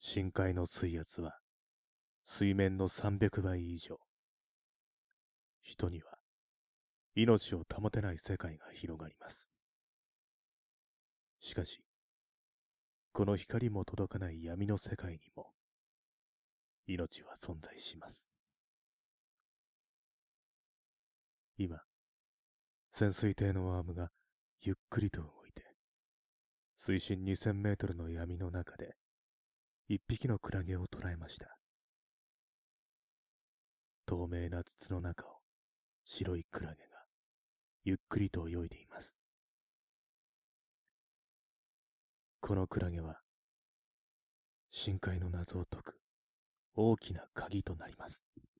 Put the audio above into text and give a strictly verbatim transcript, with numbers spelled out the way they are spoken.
深海の水圧は水面のさんびゃくばい以上。人には命を保てない世界が広がります。しかし、この光も届かない闇の世界にも命は存在します。今、潜水艇のアームがゆっくりと動いて、水深にせんメートルの闇の中で一匹のクラゲを捕らえました。透明な筒の中を白いクラゲがゆっくりと泳いでいます。このクラゲは深海の謎を解く大きな鍵となります。